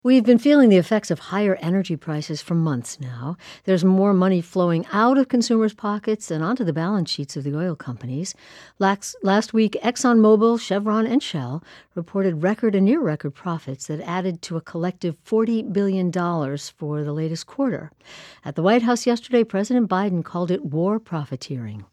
We've been feeling the effects of higher energy prices for months now. There's more money flowing out of consumers' pockets and onto the balance sheets of the oil companies. Last week, ExxonMobil, Chevron, and Shell reported record and near record profits that added to a collective $40 billion for the latest quarter. At the White House yesterday, President Biden called it war profiteering.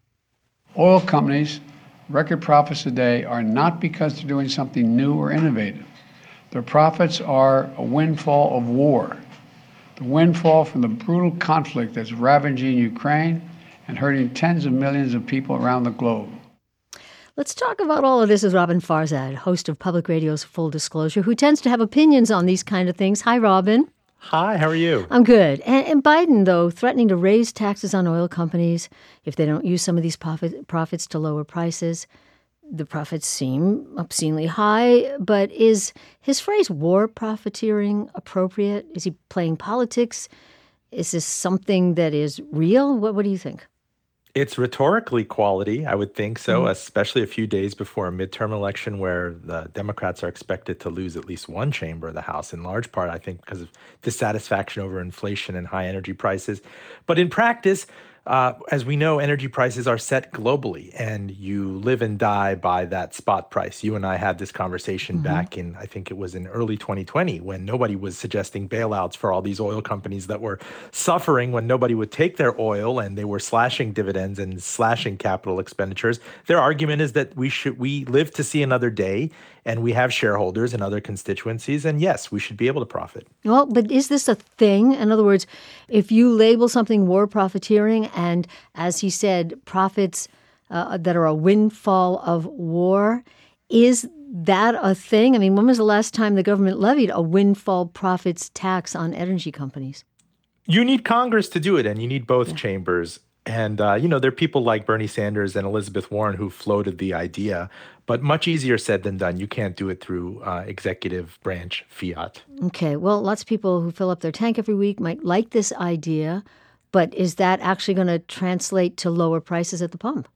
Oil companies' record profits today are not because they're doing something new or innovative. Their profits are a windfall of war, the windfall from the brutal conflict that's ravaging Ukraine and hurting tens of millions of people around the globe. Let's talk about all of this with Robin Farzad, host of Public Radio's Full Disclosure, who tends to have opinions on these kind of things. Hi, Robin. Hi, how are you? I'm good. And Biden, though, threatening to raise taxes on oil companies if they don't use some of these profits to lower prices. The profits seem obscenely high, but is his phrase war profiteering appropriate? Is he playing politics? Is this something that is real? What do you think? It's rhetorically quality, I would think so, especially a few days before a midterm election where the Democrats are expected to lose at least one chamber of the House, in large part, I think, because of dissatisfaction over inflation and high energy prices. But in practice, as we know, energy prices are set globally, and you live and die by that spot price. You and I had this conversation back in, I think it was in early 2020, when nobody was suggesting bailouts for all these oil companies that were suffering when nobody would take their oil, and they were slashing dividends and slashing capital expenditures. Their argument is that we live to see another day, and we have shareholders and other constituencies, and yes, we should be able to profit. Well, but is this a thing? In other words, if you label something war profiteering and, as he said, profits that are a windfall of war, is that a thing? I mean, when was the last time the government levied a windfall profits tax on energy companies? You need Congress to do it, and you need both chambers. And, there are people like Bernie Sanders and Elizabeth Warren who floated the idea, but much easier said than done. You can't do it through executive branch fiat. Okay, well, lots of people who fill up their tank every week might like this idea, but is that actually going to translate to lower prices at the pump?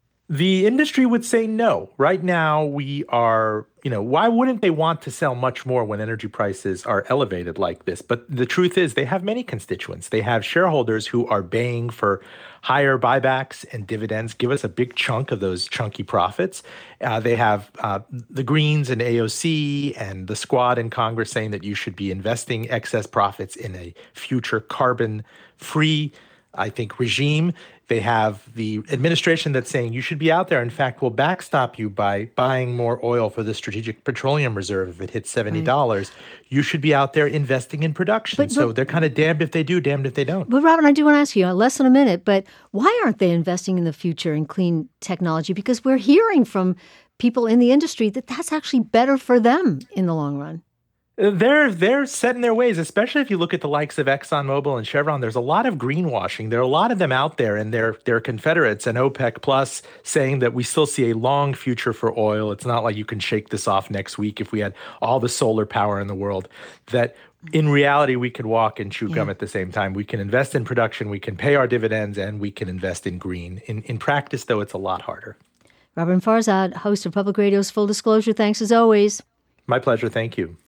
The industry would say no. Right now, we are, why wouldn't they want to sell much more when energy prices are elevated like this? But the truth is they have many constituents. They have shareholders who are baying for higher buybacks and dividends, give us a big chunk of those chunky profits. They have the Greens and AOC and the squad in Congress saying that you should be investing excess profits in a future carbon-free, I think, regime. They have the administration that's saying you should be out there. In fact, we'll backstop you by buying more oil for the Strategic Petroleum Reserve if it hits $70. Right. You should be out there investing in production. So they're kind of damned if they do, damned if they don't. But Robin, I do want to ask you, less than a minute, but why aren't they investing in the future in clean technology? Because we're hearing from people in the industry that that's actually better for them in the long run. They're set in their ways, especially if you look at the likes of ExxonMobil and Chevron. There's a lot of greenwashing. There are a lot of them out there, and they're Confederates and OPEC Plus saying that we still see a long future for oil. It's not like you can shake this off next week if we had all the solar power in the world. That in reality, we could walk and chew gum at the same time. We can invest in production, we can pay our dividends, and we can invest in green. In practice, though, it's a lot harder. Robin Farzad, host of Public Radio's Full Disclosure, thanks as always. My pleasure. Thank you.